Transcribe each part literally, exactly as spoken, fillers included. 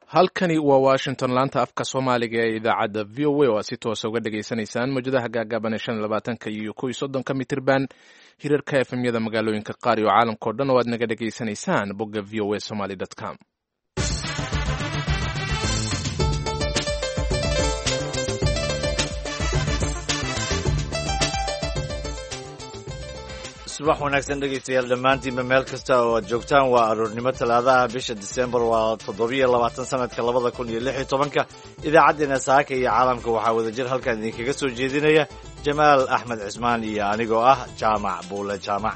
halkani waa washington laanta afka soomaaliga ee idaacadda v o a oo aad si toosa uga dhagaysanaysaan mawjadaha gaagaaban ee shan iyo labaatanka iyo kow iyo soddonka mitirban hirarka efemyada magaalooyinka qaar iyo caalamkao dhan oo aad naga dhagaysanaysaan bogga v o a somaly dot com. subax wanaagsan dhegaystayaal dhammaantiinba meel kasta oo aad joogtaan waa aroornimo talaadaha bisha disembar waa toddobiyo labaatan sanadka labada kun iyo lix iyo tobanka idaacaddeenna saaka iyo caalamka waxaa wadajir halkan idinkaga soo jeedinaya jamaal axmed cismaan iyo anigoo ah jaamac buule jaamac.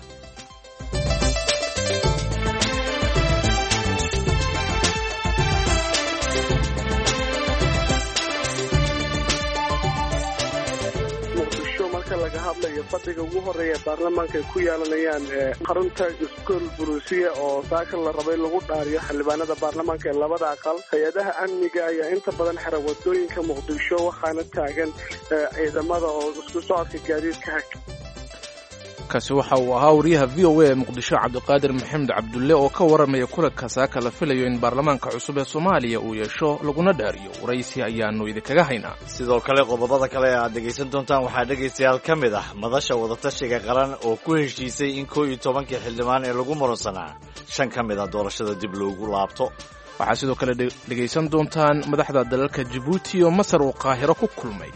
laga hadlayo fadhiga ugu horeeya baarlamaanka ay ku yeelanayaan xarunta iskool buruusiya oo saaka la rabay lagu dhaariyo xildhibaanada baarlamaanka ee labada aqal. hay-adaha amniga ayaa inta badan xira wadooyinka muqdisho waxaana taagan ciidamada oo isku socodka gaadiidka hag. kaasi waxa uu ahaa wariyaha v o a ee muqdisho cabdiqaadir maxamed cabdulle oo ka warramaya kulanka saaka la filayo in baarlamaanka cusub ee soomaaliya uu yeesho laguna dhaariyo. waraysi ayaanu idinkaga haynaa. sidoo kale qodobada kale ee aad dhegaysan doontaan waxaa dhegaystayaal ka mid ah madasha wadatashiga qaran oo ku heshiisay in koo iyo tobankii xildhibaan ee lagu muransanaa shan ka mid ah doorashada dib loogu laabto. waxaa sidoo kale dhegaysan doontaan madaxda dalalka jabuuti oo masar uu qaahiro ku kulmay.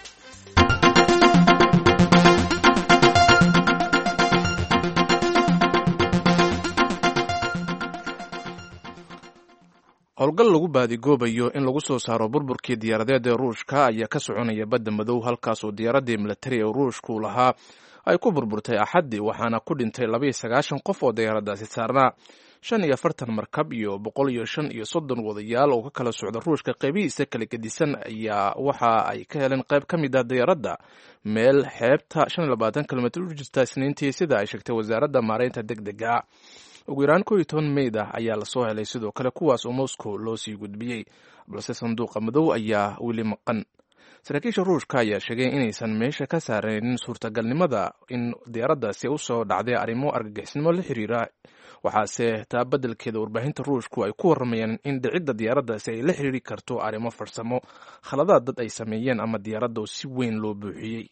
howlgal lagu baadigoobayo in lagu soo saaro burburkii diyaaradeed ee ruushka ayaa ka soconaya badda madow halkaasoo diyaaraddii militari ee ruushku lahaa ay ku burburtay axaddii waxaana ku dhintay labaiyo sagaashan qof oo diyaaraddaasi saarnaa shan iyo afartan markab iyo boqol iyo shan iyo soddon wadayaal oo ka kala socda ruushka qaybihiisa kala gedisan ayaa waxa ay ka heleen qayb ka mid ah diyaaradda meel xeebta shan iyo labaatan kilomitr u jirta isniintii sida ay sheegtay wasaaradda maaraynta deg dega. ugu yaraan koo iyo toban meyd ah ayaa lasoo helay sidoo kale kuwaas oo moscow loo sii gudbiyey balse sanduuqa madow ayaa weli maqan. saraakiisha ruushka ayaa sheegay inaysan meesha ka saaraynin suurtagalnimada in diyaaraddaasi u soo dhacday arrimo argagixisnimo la xiriira waxaase taa beddelkeeda warbaahinta ruushku ay ku warramayaan in dhicidda diyaaraddaasi ay la xiriiri karto arrimo farsamo khaladaad dad ay sameeyeen ama diyaaradda oo si weyn loo buuxiyey.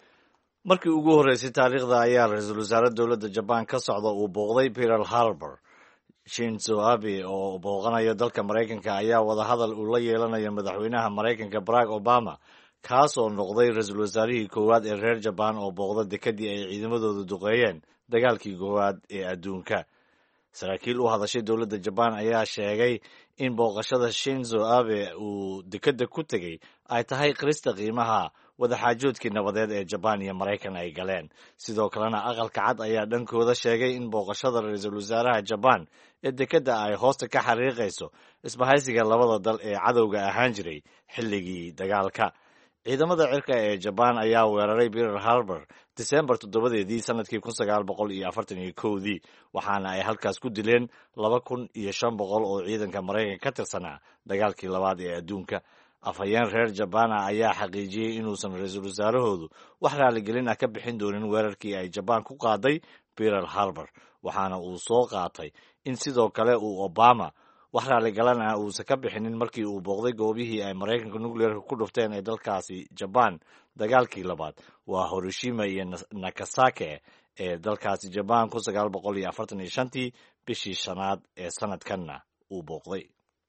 markii ugu horreysay taariikhda ayaa ra-iisul wasaare dowladda jabaan ka socda uu booqday pearl harbor. shinzo abe oo booqanaya dalka maraykanka ayaa wadahadal uu la yeelanayo madaxweynaha maraykanka barack obama kaas oo noqday ra-iisul wasaarihii koowaad ee reer jabaan oo booqda dekedii ay ciidamadooda duqeeyeen dagaalkii koowaad ee adduunka. saraakiil u hadashay dowladda jabaan ayaa sheegay in booqashada shinzo abe uu dekedda ku tegey ay tahay qirista qiimaha wadaxaajoodkii nabadeed ee jabaan iyo maraykan ay galeen. sidoo kalena aqalka cad ayaa dhankooda sheegay in booqashada ra-iisul wasaaraha jabaan ee dekedda ay hoosta ka xariiqayso isbahaysiga labada dal ee cadowga ahaan jiray xilligii dagaalka. ciidamada cirka ee jabaan ayaa weeraray pearl harbor disembar toddobadeedii sanadkii kun sagaal boqol iyo afartan iyo kowdii waxaana ay halkaas ku dileen laba kun iyo shan boqol oo ciidanka maraykanka ka tirsanaa dagaalkii labaad ee adduunka. afhayeen reer jabaan ah ayaa xaqiijiyey inuusan ra-iisul wasaarahoodu wax raaligelin ah ka bixin doonin weerarkii ay jabaan ku qaaday pearl harbor waxaana uu soo qaatay in sidoo kale uu obama wax raaligalan ah uusan ka bixinin markii uu booqday goobihii ay maraykanka nucleerka ku dhufteen ee dalkaasi jabaan dagaalkii labaad waa hiroshima iyo nagasaki ee dalkaasi jabaan kun sagaal boqol iyo afartan iyo shantii bishii shanaad ee sanadkanna uu booqday.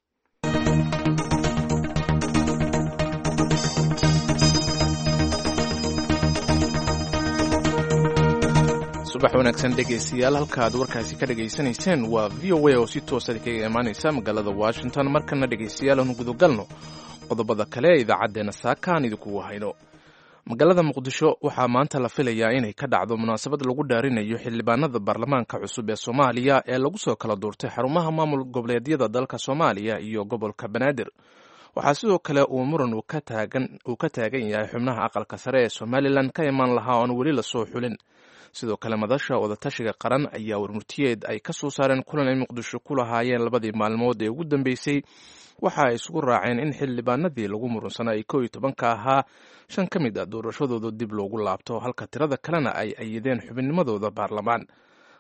subax wanaagsan dhegaystayaal halka aad warkaasi ka dhegaysanayseen waa v o a oo si toosa kaga imaanaysa magaalada washington. markana dhegaystayaal aanu gudagalno qodobada kale ee idaacaddeenna saaka aan idinkugu hayno. magaalada muqdisho waxaa maanta la filayaa inay ka dhacdo munaasabad lagu dhaarinayo xildhibaanada baarlamaanka cusub ee soomaaliya ee lagu soo kala doortay xarumaha maamul goboleedyada dalka soomaaliya iyo gobolka banaadir. waxaa sidoo kale uu muran uu ka taagan yahay xubnaha aqalka sare ee somalilan ka imaan lahaa oon weli lasoo xulin. sidoo kale madasha wadatashiga qaran ayaa warmurtiyeed ay ka soo saareen kulan ay muqdisho ku lahaayeen labadii maalmood ee ugu dambeysay waxa ay isugu raaceen in xildhibaanadii lagu murunsanaa ay koo iyo tobanka ahaa shan ka mid ah doorashadooda dib loogu laabto halka tirada kalena ay ayideen xubinnimadooda baarlamaan.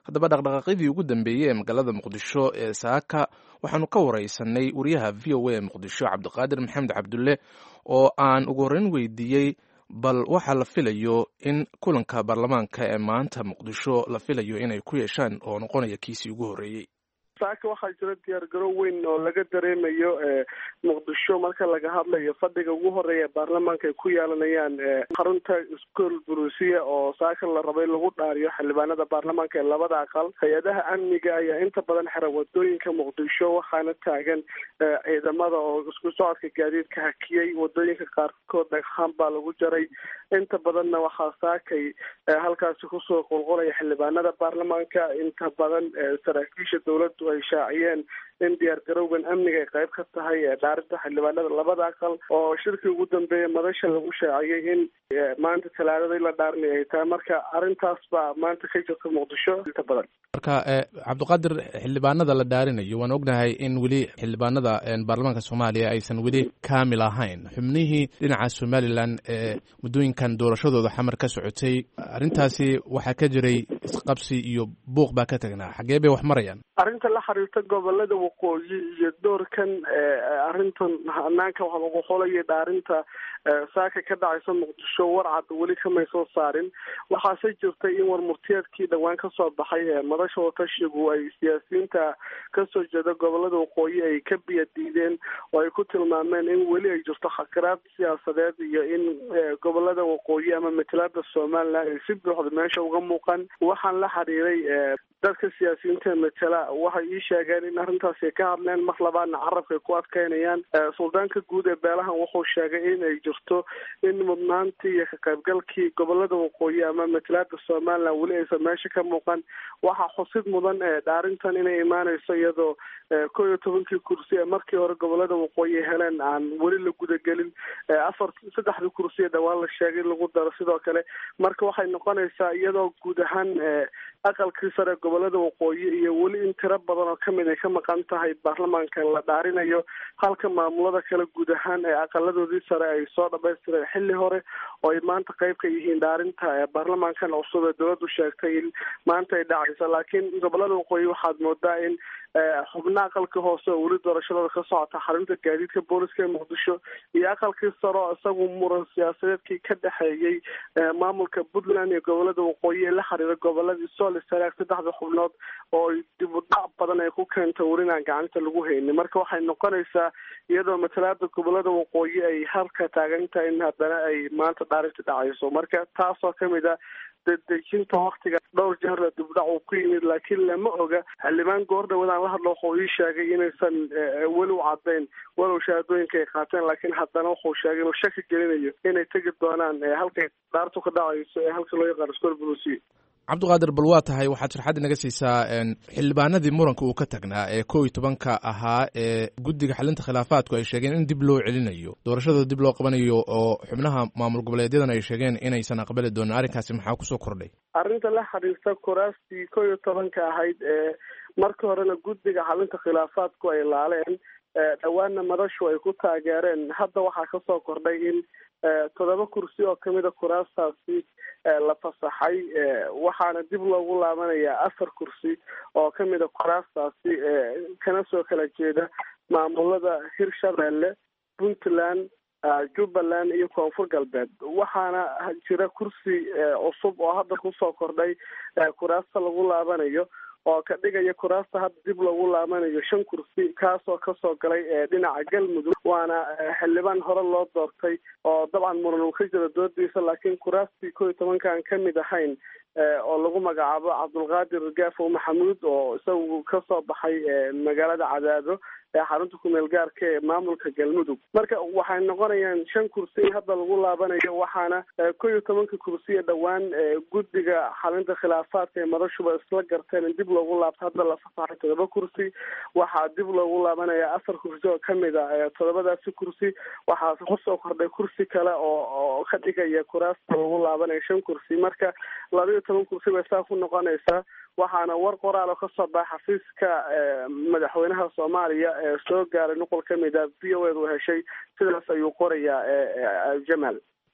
haddaba dhaqdhaqaaqyadii ugu dambeeyey ee magaalada muqdisho ee saaka waxaanu ka wareysanay wariyaha v o a ee muqdisho cabdiqaadir maxamed cabdulle oo aan ugu horreyn weydiiyey bal waxaa la filayo in kulanka baarlamaanka ee maanta muqdisho la filayo inay ku yeeshaan oo noqonaya kiisii ugu horreeyey. saaka waxaa jira diyaargarow weyn oo laga dareemayo muqdisho marka laga hadlayo fadhiga ugu horeeya baarlamaanka ay ku yeelanayaan xarunta iskool buruusiya oo saaka la rabay lagu dhaariyo xildhibaanada baarlamaanka ee labada aqal. hay-adaha amniga ayaa inta badan xiran wadooyinka muqdisho waxaana taagan ciidamada oo isku socodka gaadiidka hakiyey. wadooyinka qaarkood dhagxaan baa lagu jaray. inta badanna waxaa saakay halkaasi kusoo qulqulaya xildhibaanada baarlamaanka. inta badan saraakiisha dowladdu ay shaaciyeen in diyaar garowgan amniga ay qayb ka tahay dhaarinta xildhibaanada labada aqal oo shirkii ugu dambeeya madasha lagu shaaciyey in maanta talaadada la dhaarinay ay tahay. marka arrintaas baa maanta ka jirta muqdisho inta badan. marka cabdiqaadir, xildhibaanada la dhaarinayo waan ognahay in weli xildhibaanada baarlamaanka soomaaliya aysan weli kaamil ahayn. xubnihii dhinaca somalilan ee muddooyinkan doorashadooda xamar ka socotay, arrintaasi waxaa ka jiray isqabsi iyo buuq baa ka tagnaa. xagee bay wax marayaan? arrinta la xiriirta gobolada waqooyi iyo doorkan arrintan hanaanka waxa lagu xolaya dhaarinta saaka ka dhacaysa muqdisho warcad weli kamay soo saarin. waxaase jirtay in warmurtiyeedkii dhowaan kasoo baxay madasha watashigu ay siyaasiyiinta kasoo jeeda gobolada waqooyi ay ka biya diideen oo ay ku tilmaameen in weli ay jirto khakaraad siyaasadeed iyo in gobolada waqooyi ama matalaada somalilan ay si buuxda meesha uga muuqan. waxaan la xiriiray dadka siyaasiyiinta matala waxay ii sheegeen in arrintaasi ay ka hadleen mar labaadna carabka ay ku adkeynayaan. suldaanka guud ee beelahan wuxuu sheegay in ay jirto in mudnaantii iyo ka qaybgalkii gobolada waqooyi ama matalaada somalilan weli aysan meesha ka muuqan. waxaa xusid mudan dhaarintan inay imaaneyso iyadoo kow iyo tobankii kursi ee markii hore gobolada waqooyi heleen aan weli la gudagelin. afar saddexdii kursi ee dhawaan la sheegay in lagu daro sidoo kale. marka waxay noqonaysaa iyadoo guud ahaan aqalkii sare gobolada waqooyi iyo weli in tiro badan oo kamid ay ka maqan tahay baarlamaanka la dhaarinayo, halka maamulada kale guud ahaan ee aqaladoodii sare ay soo dhamaystireen xilli hore oo ay maanta qayb ka yihiin dhaarinta baarlamaankan cusub ee dowladdu sheegtay in maanta ay dhacayso. laakiin gobolada waqooyi waxaad moodaa in xubna aqalka hoose oo weli doorashadooda ka socota xarunta gaadiidka booliska ee muqdisho iyo aqalkii sare oo isagu muran siyaasadeedkii ka dhexeeyey maamulka puntland iyo gobolada waqooyi ee la xiriira goboladii sool saraag saddexda xubnood oo dib u dhac badan ay ku keento werinaan gacanta lagu haynin. marka waxay noqonaysaa iyadoo matalaada gobolada waqooyi ay halka taagan tahay in haddana ay maanta dhaarinta dhacayso. marka taasoo kamid a dejinta waktiga dhowr jeer la dibdhac uu ku yimid, laakiin lama oga. xildhibaan goordhawadaan la hadlo wuxuu ii sheegay inaysan weli u cadayn walow shahaadooyinka ay qaateen, laakiin haddana wuxuu sheegay inuu shaki gelinayo inay tegi doonaan halkay dhaartu ka dhacayso ee halka loo yaqaano iskool buruusiya. cabdiqaadir, bal waa tahay waxaad sharxad inaga siisaa xildhibaanadii muranka uu ka tagnaa ee kow iyo tobanka ahaa ee guddiga xalinta khilaafaadku ay sheegeen in dib loo celinayo doorashadooda dib loo qabanayo oo xubnaha maamul goboleedyadan ay sheegeen inaysan aqbali doonin. arrinkaasi maxaa kusoo kordhay? arrinta la xiriirta kuraastii kow iyo tobanka ahayd ee markii horena guddiga xalinta khilaafaadku ay laaleen dhowaanna madashu ay ku taageereen. hadda waxaa kasoo kordhay in toddoba kursi oo kamida kuraastaasi la fasaxay, waxaana dib loogu laabanayaa afar kursi oo kamida kuraastaasi kana soo kala jeeda maamulada hirshabelle, puntland, jubbaland iyo koonfur galbeed. waxaana jira kursi cusub oo hadda kusoo kordhay kuraasta lagu laabanayo oo ka dhigaya kuraasta hadda dib loogu laabanayo shan kursi, kaasoo kasoo galay dhinaca galmudug. waana xildhibaan hore loo doortay oo dabcan muran uu ka jiro doodiisa, laakiin kuraastii kow iyo tobanka aan kamid ahayn oo lagu magacaabo cabdulqaadir gaafow maxamuud oo isagu kasoo baxay magaalada cadaado ee xarunta kumeel gaarka ee maamulka galmudug. marka waxay noqonayaan shan kursi hadda lagu laabanayo, waxaana kow iyo tobanka kursi ee dhowaan guddiga xalinta khilaafaadka ee madashuba isla garteen in dib loogu laabto hadda la fasaxay toddoba kursi. waxaa dib loogu laabanaya afar kursi oo kamid a toddobadaasi kursi. waxaa kusoo kordhay kursi kale oo oo ka dhigaya kuraasta lagu laabanaya shan kursi. marka laba iyo toban kursi bay saa ku noqonaysaa. waxaana war qoraal oo kasoo baxa xafiiska madaxweynaha soomaaliya ee soo gaaray nuqul kamid a v o edu heshay, sidaas ayuu qorayaa jamaal.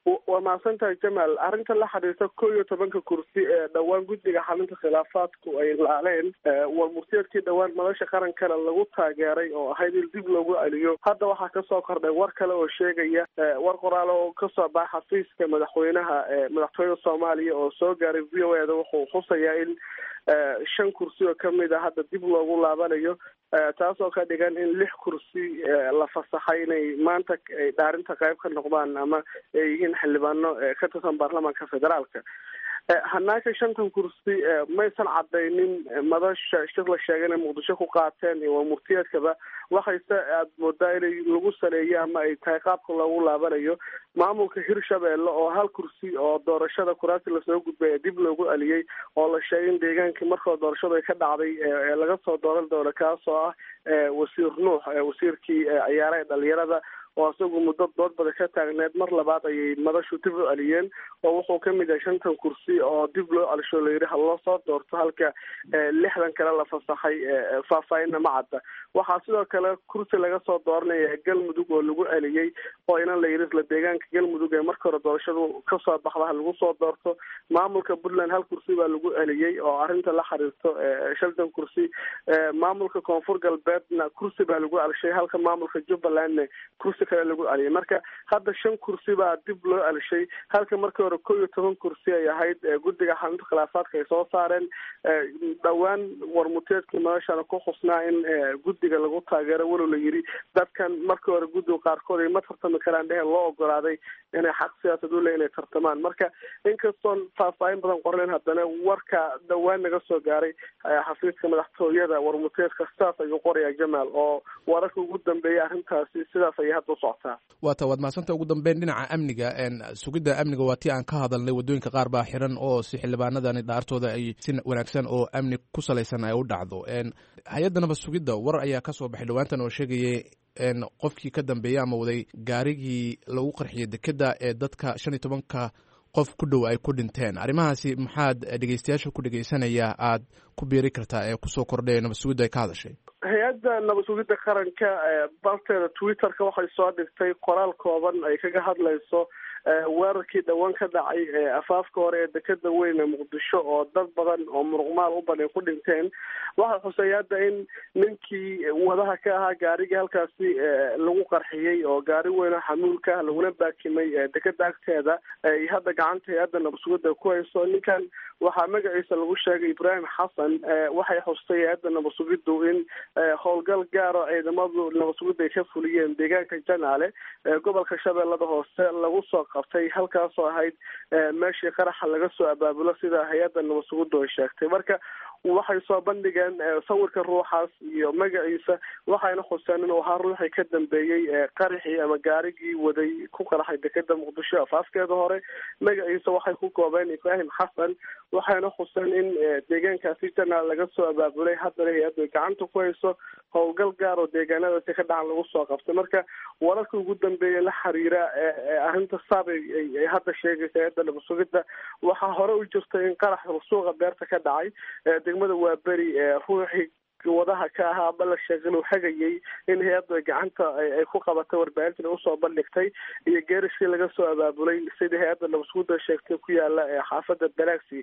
waa mahadsantahay jamaal. arrinta la xiriirta kow iyo tobanka kursi ee dhowaan guddiga xalinta khilaafaadku ay laaleen war murtiyeedkii dhowaan madasha qarankana lagu taageeray oo ahayd in dib loogu celiyo. hadda waxaa kasoo kordhay war kale oo sheegaya war qoraal oo kasoo baxa xafiiska madaxweynaha madaxtooyada soomaaliya oo soo gaaray v o e da wuxuu xusayaa in shan kursi oo kamid a hadda dib loogu laabanayo, taasoo ka dhigan in lix kursi la fasaxay inay maanta dhaarinta qayb ka noqdaan ama ay yihiin xildhibaano ka tirsan baarlamaanka federaalka. hanaanka shantan kursi maysan cadaynin madasha shir la sheegay inay muqdisho ku qaateen iyo waa murtiyeedkaba, waxayse aada moodaa inay lagu saleeyo ama ay tahay qaabka loogu laabanayo maamulka hirshabeelle oo hal kursi oo doorashada kuraasi lasoo gudbay dib loogu celiyey oo la sheegay in deegaankii markoo doorashadu ay ka dhacday ee laga soo dooran doono kaasoo ah wasiir nuux wasiirkii ciyaaraha ee dhalinyarada oo isagu muddo dood bada ka taagneed. mar labaad ayay madashu dib u celiyeen oo wuxuu kamid yahay shantan kursi oo dib loo celsho layidhi ha loo soo doorto, halka lixdan kale la fasaxay faahfaahinna ma cadda. waxaa sidoo kale kursi laga soo dooranaya galmudug oo lagu celiyey oo inan la yidhi isla deegaanka galmudug ee marka hore doorashadu kasoo baxda ha lagu soo doorto. maamulka puntland hal kursi baa lagu celiyey oo arrinta la xiriirto shantan kursi. maamulka koonfur galbeedna kursi baa lagu celshay, halka maamulka jubbalandna kursi kale lagu celiyay. marka hadda shan kursi baa dib loo celshay, halka markii hore kow iyo toban kursi ay ahayd guddiga xalinta khilaafaadka ay soo saareen. dhowaan warmuteedkii madashana ku xusnaa in guddiga lagu taageero walow la yidhi dadkan markii hore guddiga qaarkood ay ma tartami karaan dheheen loo ogolaaday inay xaq siyaasad u le inay tartamaan. marka inkastoon faahfaahin badan qorleen haddana warka dhowaan naga soo gaaray xafiiska madaxtooyada warmuteedka sidaas ayuu qorayaa jamaal, oo wararka ugu dambeeyay arrintaasi sidaas ayay hadda socotaa. waata waad mahadsanta. ugu dambeyn dhinaca amniga, sugidda amniga waa tii aan ka hadalnay, wadooyinka qaar baa xiran oo si xildhibaanadani dhaartooda ay si wanaagsan oo amni ku salaysan ay u dhacdo. hay-addanaba sugidda war ayaa kasoo baxay dhawaantan oo sheegayay qofkii ka dambeeyey ama waday gaarigii lagu qarxiyay dekeda ee dadka shan iyo tobanka qof ku dhow ay ku dhinteen. arrimahaasi maxaad dhegeystayaasha ku dhegeysanaya aad ku biiri kartaa ee kusoo kordhay nabad sugidda ay ka hadashay? hay-adda nabad sugidda qaranka barteeda twitterka waxay soo dhigtay qoraal kooban ay kaga hadlayso weerarkii dhowaan ka dhacay afaafka hore ee dekeda weyn ee muqdisho oo dad badan oo muruqmaal u badan ku dhinteen. waxaa xusay hadda in ninkii wadaha ka ahaa gaarigii halkaasi lagu qarxiyey oo gaari weyn oo xamuulka laguna baakimay dekeda agteeda ay hadda gacanta hay-adda nabad sugidda ku hayso. ninkan waxaa magaciisa lagu sheegay ibraahim xasan. waxay xustay hay-adda nabad sugiddu in howlgal gaaro ciidamadu nabad sugidda ay ka fuliyeen deegaanka janaale gobolka shabeellada hoose lagu soo qabtay, halkaasoo ahayd meeshii qaraxa laga soo abaabulo sida hay-adda nabad sugiddu ay sheegtay. marka waxay soo bandhigeen sawirka ruuxaas iyo magaciisa, waxayna xuseen inuu ahaa ruuxii ka dambeeyey qaraxii ama gaarigii waday ku qaraxay dekeda muqdisho afaafkeeda hore. magaciisa waxay ku koobeen ibraahim xasan, waxayna xuseen in deegaankaasi janaal laga soo abaabulay, haddana hay-addu ay gacanta ku hayso howlgal gaar oo deegaanadaasi ka dhacan lagu soo qabtay. marka wararka ugu dambeeya la xiriira arrinta saab ay hadda sheegaysa hay-adda nabad sugidda, waxaa hore u jirta in qarax suuqa beerta ka dhacay degmada waa beri ruuxii wadaha ka ahaa aba la sheegay inuu hagayay in hay-adda gacanta ay ku qabatay warbaahintan usoo bandhigtay iyo geerishkii laga soo abaabulay sidii hay-adda nabad sugidda sheegtay ku yaala xaafadda balaagsi.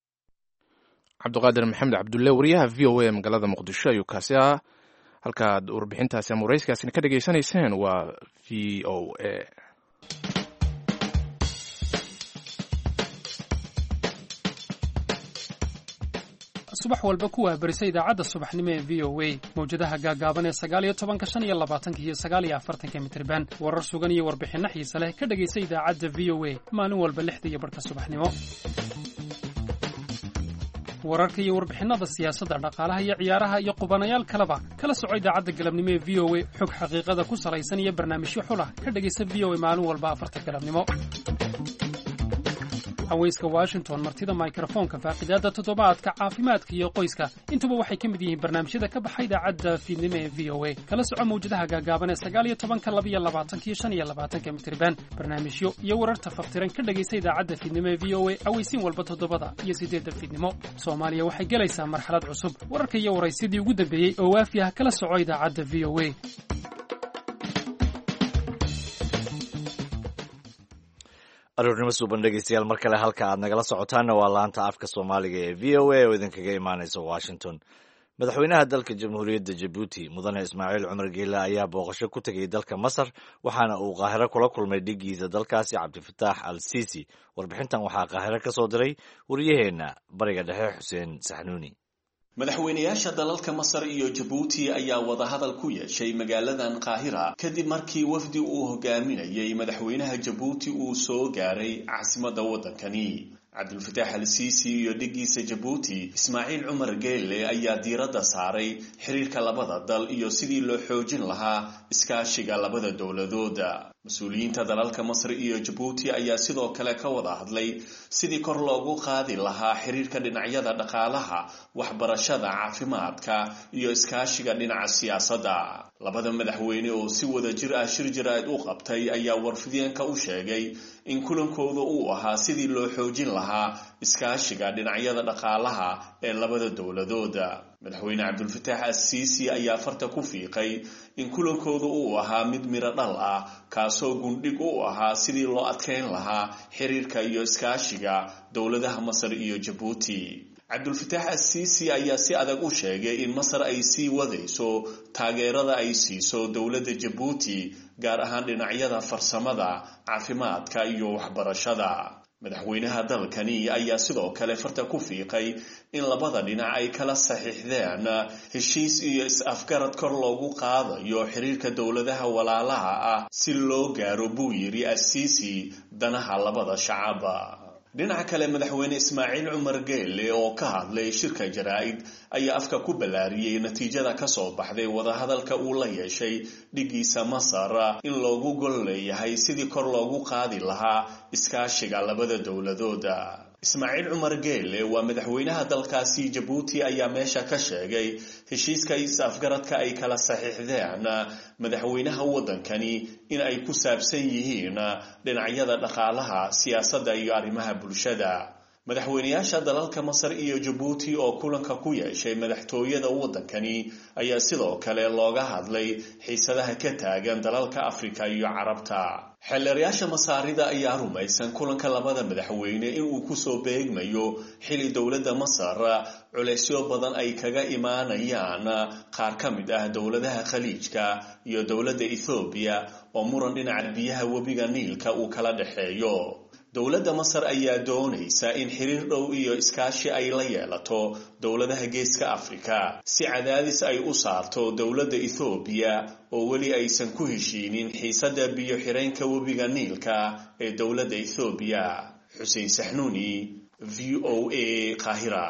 cabdiqaadir maxamed cabdulle, wariyaha v o a magaalada muqdisho ayuu kaasi ah. halkaad warbixintaasi ama warayskaasina ka dhegaysanayseen waa v o a. subax walba ku waabarisa idaacadda subaxnimo ee v o a mawjadaha gaagaaban ee sagaal iyo tobanka shan iyo labaatanka iyo sagaal iyo afartanka mitirban warar sugan iyo warbixinno xiise leh ka dhegaysa idaacadda v o a maalin walba lixda iyo barhka subaxnimo. wararka iyo warbixinada siyaasadda, dhaqaalaha iyo ciyaaraha iyo qubanayaal kaleba kala soco idaacadda galabnimo ee v o a. xog xaqiiqada ku salaysan iyo barnaamijyo xulah ka dhegaysa v o a maalin walba afarta galabnimo. haweyska Washington, martida microphone-ka, faaqidaada toddobaadka, caafimaadka iyo qoyska, intuba waxay ka mid yihiin barnaamijyada ka baxay idaacadda fiidnimo ee v o a. kala soco mawjadaha gaagaaban ee sagaal iyo tobanka, laba iyo labaatanka iyo shan iyo labaatanka mitirban. barnaamijyo iyo wararta faftiran ka dhegaysa idaacadda fiidnimo ee v o a aweysiin walba toddobada iyo sideedda fiidnimo. Soomaaliya waxay gelaysaa marxalad cusub. wararka iyo waraysidii ugu dambeeyey oo waafi ah kala soco idaacadda v o a. aroornimo suuban dhegeystayaal mar kale halka aad nagala socotaanna waa laanta afka soomaaliga ee v o a oo idinkaga imaanaysa washington. madaxweynaha dalka jamhuuriyadda jabuuti mudane ismaaciil cumar geele ayaa booqasho ku tegay dalka masar waxaana uu qaahiro kula kulmay dhigiisa dalkaasi cabdifataax al siisi. warbixintan waxaa qaahiro ka soo diray wariyaheenna bariga dhexe xuseen saxnuuni. madaxweynayaasha dalalka masar iyo jabuuti ayaa wadahadal ku yeeshay magaaladan qaahira kadib markii wafdi uu hogaaminayay madaxweynaha jabuuti uu soo gaaray caasimadda waddankani. cabdulfataax al siisi iyo dhigiisa jabuuti ismaaciil cumar geele ayaa diiradda saaray xiriirka labada dal iyo sidii loo xoojin lahaa iskaashiga labada dowladooda. mas-uuliyiinta dalalka masar iyo jabuuti ayaa sidoo kale ka wada hadlay sidii kor loogu qaadi lahaa xiriirka dhinacyada dhaqaalaha, waxbarashada, caafimaadka iyo iskaashiga dhinaca siyaasadda. labada madaxweyne oo si wada jir ah shir jaraa'id u qabtay ayaa warfideenka u sheegay in kulankooda uu ahaa sidii loo xoojin lahaa iskaashiga dhinacyada dhaqaalaha ee labada dowladooda. madaxweyne cabdulfataax as-siisi ayaa farta ku fiiqay in kulankooda uu ahaa mid miro dhal ah kaasoo gundhig u ahaa sidii loo adkeyn lahaa xiriirka iyo iskaashiga dowladaha masar iyo jabuuti. cabdulfataax as-siisi ayaa si adag u sheegay in masar ay sii wadayso taageerada ay siiso dowladda jabuuti gaar ahaan dhinacyada farsamada, caafimaadka iyo waxbarashada. madaxweynaha dalkani ayaa sidoo kale farta ku fiiqay in labada dhinac ay kala saxiixdeen heshiis iyo is-afgarad kor loogu qaadayo xiriirka dowladaha walaalaha ah si loo gaaro buu yidhi as-siisi danaha labada shacaba. dhinaca kale madaxweyne ismaaciil cumar geele oo ka hadlay shirka jaraa'id ayaa afka ku ballaariyey natiijada ka soo baxday wadahadalka uu la yeeshay dhigiisa masar in loogu gol leeyahay sidii kor loogu qaadi lahaa iskaashiga labada dowladooda. ismaaciil cumar geele waa madaxweynaha dalkaasi jabuuti ayaa meesha ka sheegay heshiiska is-afgaradka ay kala saxiixdeen madaxweynaha waddankani in ay ku saabsan yihiin dhinacyada dhaqaalaha, siyaasadda iyo arrimaha bulshada. madaxweynayaasha dalalka masar iyo jabuuti oo kulanka ku yeeshay madaxtooyada waddankani ayaa sidoo kale looga hadlay xiisadaha ka taagan dalalka afrika iyo carabta. xeelerayaasha masaarida ayaa rumaysan kulanka labada madaxweyne inuu kusoo beegmayo xili dowladda masar culeysyo badan ay kaga imaanayaan qaar ka mid ah dowladaha khaliijka iyo dowladda ethoobiya oo muran dhinaca biyaha webiga niilka uu kala dhexeeyo. dowladda masar ayaa doonaysa in xiriir dhow iyo iskaashi ay la yeelato dowladaha geeska afrika si cadaadis ay u saarto dowladda ethoobiya oo weli aysan ku heshiinin xiisadda biyo xireenka webiga niilka ee dowladda ethoobiya. xuseen saxnuuni, v o a, qaahira.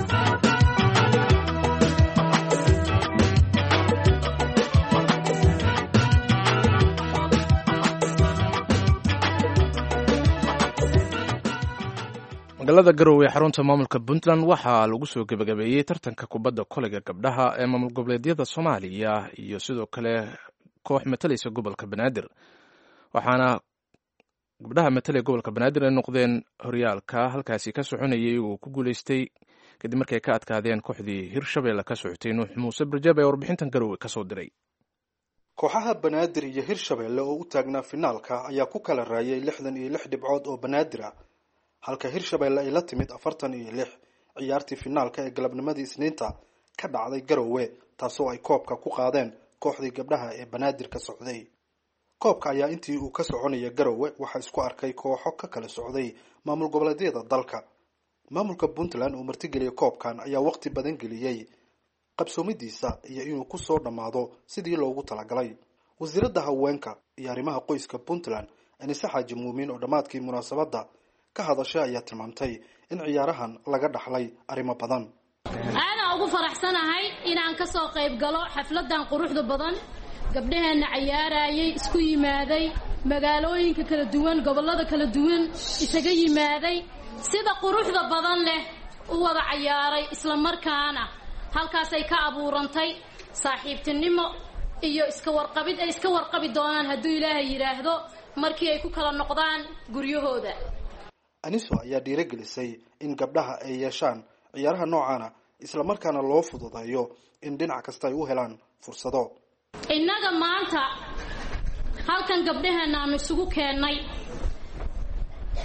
magaalada garowe ee xarunta maamulka puntland waxaa lagu soo gebagabeeyey tartanka kubadda koleyga gabdhaha ee maamul goboleedyada soomaaliya iyo sidoo kale koox matalaysa gobolka banaadir. waxaana gabdhaha matalaya gobolka banaadir ay noqdeen horyaalka halkaasi ka soconayay uu ku guuleystay kadib markay ka adkaadeen kooxdii hirshabeelle ka socotay. nuux muuse barjaab ee warbixintan garowe ka soo diray. kooxaha banaadir iyo hirshabeelle oo u taagnaa finaalka ayaa ku kala raayay lixdan iyo lix dhibcood oo banaadir ah, halka hirshabeelle ay la timid afartan iyo lix ciyaartii finaalka ee galabnimadii isniinta ka dhacday garowe, taasoo ay koobka ku qaadeen kooxdii gabdhaha ee banaadir ka socday. koobka ayaa intii uu ka soconaya garowe waxaa isku arkay kooxo ka kala socday maamul goboleedyada dalka. maamulka puntland oo martigeliyay koobkan ayaa waqti badan geliyey qabsoomidiisa iyo inuu kusoo dhammaado sidii loogu talagalay. wasiiradda haweenka iyo arrimaha qoyska puntland anise xaaji muumin oo dhammaadkii munaasabadda ka hadashay ayaa tilmaamtay in ciyaarahan laga dhaxlay arrimo badan. aana ugu faraxsanahay inaan ka soo qayb galo xafladan quruxda badan, gabdhaheena ciyaarayay, isku yimaaday, magaalooyinka kala duwan, gobolada kala duwan isaga yimaaday, sida quruxda badan leh u wada ciyaaray, isla markaana halkaas ay ka abuurantay saaxiibtinimo iyo iska warqabid ay iska warqabi doonaan hadduu ilaahay yiraahdo markii ay ku kala noqdaan guryahooda. aniso ayaa dhiirigelisay in gabdhaha ay yeeshaan ciyaaraha noocaana isla markaana loo fududeeyo in dhinac kasta ay u helaan fursado. innaga maanta halkan gabdhaheena aan isugu keennay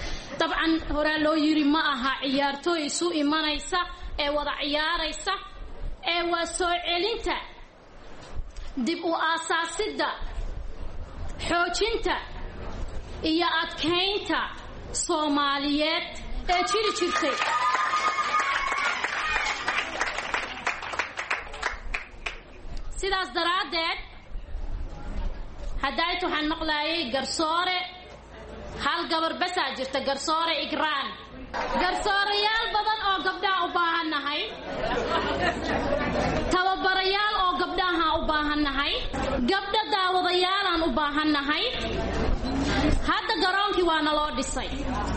dabcan horaa loo yiri ma aha ciyaartooy isu imanaysa ee wada ciyaaraysa ee waa soo celinta dib u aasaasidda xoojinta iyo adkaynta Soomaaliyeed ee jiri jirtay sidaas daraadeed hadday waxaan maqlaayay garsoore hal gabar bas ah jirta garsoore Igraan garsooreyaal badan oo gabdhaha u baahannahay tababarayaal oo gabdhaha u baahannahay gabdha daawadayaal aan u baahannahay hadda garoonkii waa naloo dhisay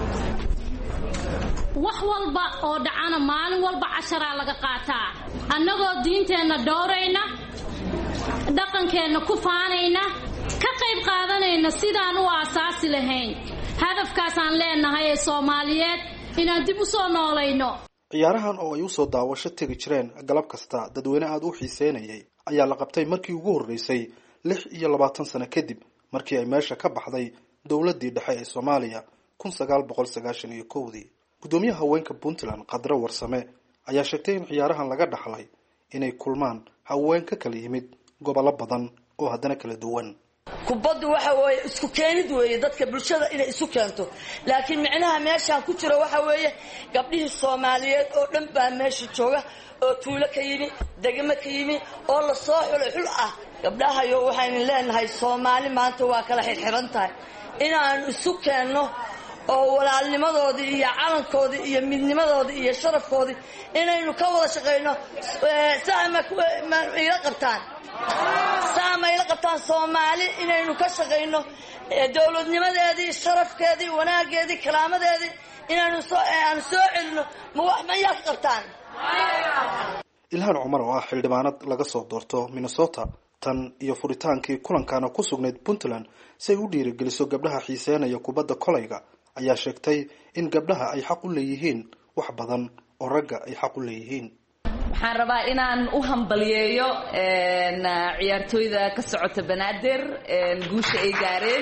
wax walba oo dhacana maalin walba casharaa laga qaataa annagoo diinteenna dhowrayna dhaqankeenna ku faanayna ka qayb qaadanayna sidaan u aasaasi lahayn hadafkaasaan leenahay ee Soomaaliyeed inaan dib u soo noolayno ciyaarahan oo ay u soo daawasho tagi jireen galab kasta dadweyne aad u xiiseynayay ayaa la qabtay markii ugu horeysay lix iyo labaatan sano kadib markii ay meesha ka baxday dawladdii dhexe ee Soomaaliya kun sagaal boqol sagaashan iyo kow dii gudoomiyaha haweenka Puntland Qadra Warsame ayaa sheegtay in ciyaarahan laga dhaxlay inay kulmaan haween ka kala yimid gobollo badan oo haddana kala duwan kubaddu waxa weeye isku keenid weeye dadka bulshada inay isu keento laakiin macnaha meeshaan ku jiro waxa weeye gabdhihii Soomaaliyeed oo dhan baa meesha jooga oo tuulo ka yimi degmo ka yimi oo la soo xulay xul ah gabdhaha iyo waxaan leenahay Soomaali maanta waa kala xirxiran tahay inaan isu keenno oo walaalnimadoodii iyo calankoodii iyo midnimadoodii iyo sharafkoodii inaynu ka wada shaqeyno saama ila qabtaan saama ila qabtaan Soomaali inaynu ka shaqeyno dawladnimadeedii sharafkeedii wanaageedii kalaamadeedii inaynu soo aan soo celino ma wax ma yaa qabtaan Ilhaan Cumar oo ah xildhibaanad laga soo doorto Minnesota tan iyo furitaankii kulankana ku sugnayd Puntland si ay u dhiirigeliso gabdhaha xiiseynaya kubadda kolayga ayaa sheegtay in gabdhaha ay xaq u leeyihiin wax badan oo ragga ay xaq u leeyihiin waxaan rabaa inaan u hambaliyeeyo een ciyaartooyda ka socota Banaadir een guusha ay gaareen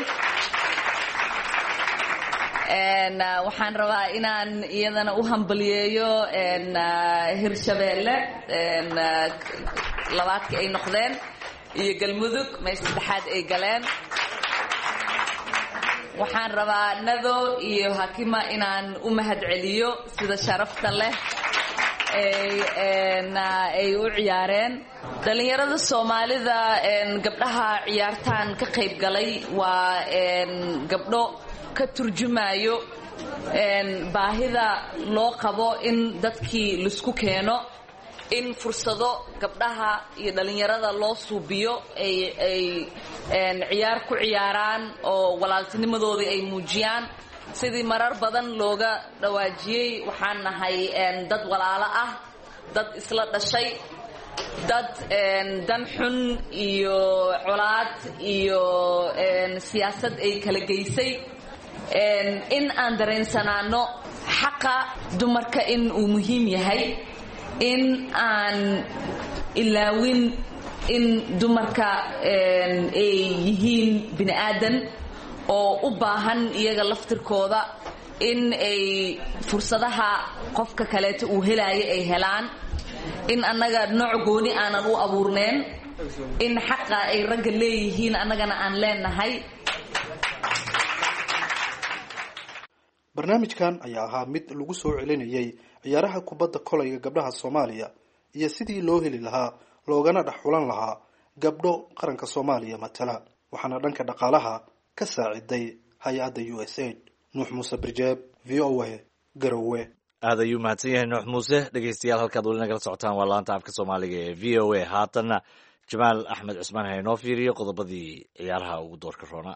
een waxaan rabaa inaan iyadana u hambaliyeeyo een Hirshabeelle een labaadka ay noqdeen iyo Galmudug meesha saddexaad ay galeen waxaan rabaa Nado iyo Hakima inaan u mahad celiyo sida sharafta leh ay een ay u ciyaareen dhalinyarada Soomaalida een gabdhaha ciyaartaan ka qayb galay waa een gabdho ka turjumayo een baahida loo qabo in dadkii la isku keeno in fursado gabdhaha iyo dhalinyarada loo suubiyo ay ay een ciyaar ku ciyaaraan oo walaaltinimadooda ay muujiyaan sidii marar badan looga dhawaajiyay waxaan nahay een dad walaalo ah dad isla dhashay dad een dan xun iyo colaad iyo een siyaasad ay kala geysay een in aan dareensanaano xaqa dumarka in uu muhiim yahay in aan ilaawin in dumarka een ay yihiin bini aadan oo u baahan iyaga laftirkooda in ay fursadaha qofka kale uu helaayo ay helaan in anaga nooc gooni aanan u abuurneen in xaqa ay ragga leeyihiin anagana aan leenahay barnaamijkan ayaa ahaa mid lagu soo celinayay ciyaaraha kubadda kolayga gabdhaha Soomaaliya iyo sidii loo heli lahaa loogana dhaxulan lahaa gabdho qaranka Soomaaliya matala waxaana dhanka dhaqaalaha ka saaciday hay'adda U S A I D Nuux Muuse Birjeeb V O A Garowe aad ayuu mahadsan yahay Nuux Muuse dhageystayaal halkaad weli nagala socotaan waa laanta afka Soomaaliga ee V O A haatanna Jamaal Axmed Cusmaan ha inoo fiiriyo qodobadii ciyaaraha ugu doorka roona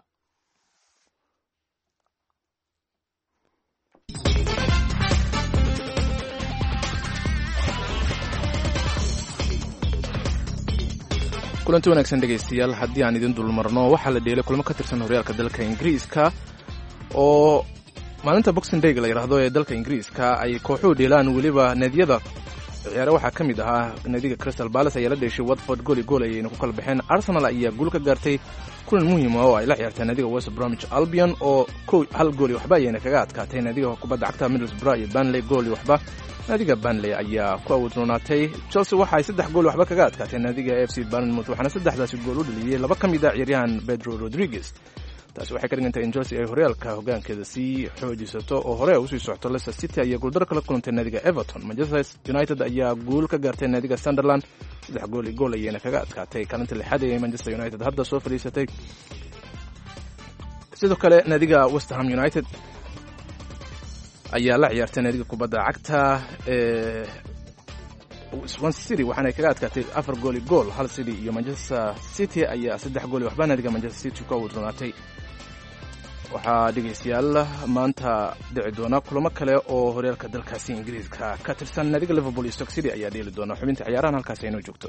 kulanti wanaagsan dhegaystayaal haddii aan idin dulmarno waxaa la dheelay kulmo ka tirsan horyaalka dalka ingiriiska oo maalinta boxing day la yidhaahdo ee dalka ingiriiska ay kooxuhu dheelaan weliba naadiyada ciyaare waxaa ka mid ahaa naadiga Crystal Palace ayaa la dheeshay Watford gooli gool ayayna ku kala baxeen. Arsenal ayaa guul ka gaartay kulan muhiim ah oo ay la ciyaartay naadiga West Bromwich Albion oo hal gooli waxba ayayna kaga adkaatay naadiga kubadda cagta Middlesbrough iyo Burnley gooli waxba. naadiga Burnley ayaa ku awoodnoonaatay. Chelsea waxa ay saddex gool waxba kaga adkaatay naadiga A F C Bournemouth waxaana saddexdaasi gool u dhaliyay laba ka mid ah ciyaaryahan Pedro Rodriguez. taasi waxay ka dhigantay in Chelsea ay horyaalka hoggaankeeda sii xoojisato oo hore u sii socto. Leicester City ayaa guuldaro kala kulantay naadiga Everton. Manchester United ayaa guul ka gaartay naadiga Sunderland saddex gool iyo gool ayayna kaga adkaatay. kaalinta lixaad ee Manchester United hadda soo fadhiisatay. sidoo kale naadiga West Ham United ayaa la ciyaartay naadiga kubadda cagta ee Swansea City waxaana kaga adkaatay afar gool iyo gool. Hull City iyo Manchester City ayaa saddex gool waxba naadiga Manchester City ku awoodnaatay. waxaa dhegeystayaal maanta dhici doona kulamo kale oo horyaalka dalkaasi Ingiriiska ka tirsan. naadiga Liverpool iyo Stoke City ayaa dheeli doona. xubinta ciyaarahan halkaas ay noo joogto.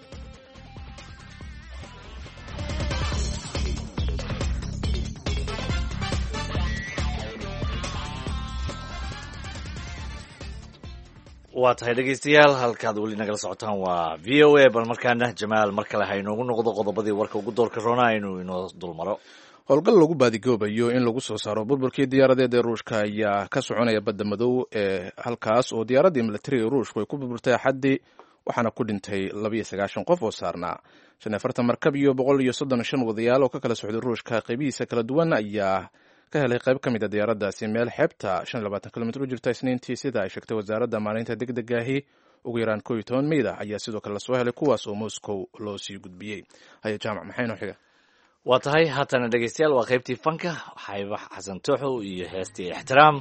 waa tahay dhegeystayaal halkaad weli nagala socotaan waa v o a. bal markaana Jamaal mar kale ha inoogu noqdo qodobadii warka ugu doorka roona aynu inoo dulmaro. howlgal lagu baadigoobayo in lagu soo saaro burburkii diyaaradeed ee ruushka ayaa ka soconaya badda madow ee halkaas oo diyaaraddii militariga ruushku ay ku burburtay axaddii waxaana ku dhintay labiyo sagaashan qof oo saarnaa. shan iyo afartan markab iyo boqol iyo soddon shan wadayaal oo ka kala socday ruushka qaybihiisa kala duwan ayaa ka helay qayb ka mid a diyaaraddaasi meel xeebta shan iyo labaatan kilomitr u jirta Isniintii sida ay sheegtay wasaaradda maalinta degdegaahi. ugu yaraan koob iyo toban meyd ah ayaa sidoo kale lasoo helay kuwaas oo Moscow loo sii gudbiyey. haya jaamac maxay noo xiga? waa tahay haatana dhegeystayaal waa qaybtii fanka. waxayba xasan tooxow iyo heestii ixtiraam.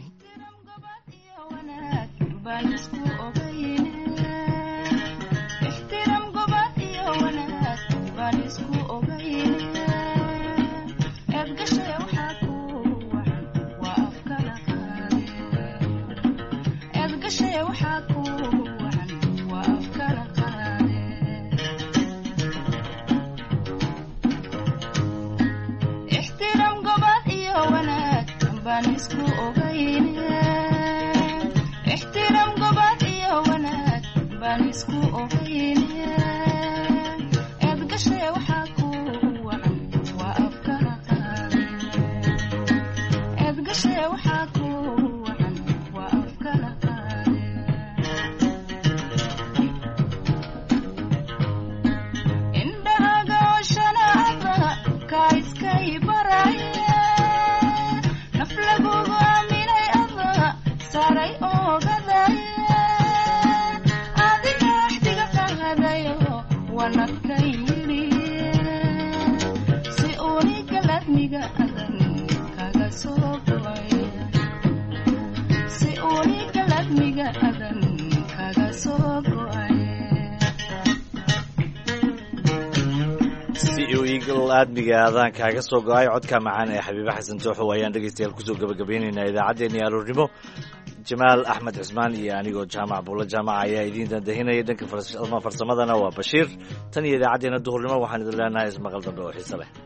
aadmiga aadaan kaaga soo go-ay codka macaan ee xabiibe xasan tooxow ayaan dhegeystayaal kusoo gabagabeynaynaa idaacaddeenii aroornimo. Jamaal Axmed Cismaan iyo anigoo jaamac buulla jaamaca ayaa idiin dandahinaya. dhanka farsamadana waa Bashiir. tan iyo idaacaddeena duhurnimo waxaan idin leenahay ismaqal dambe oo xiise leh.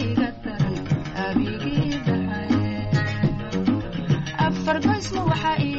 Fargoysma waxa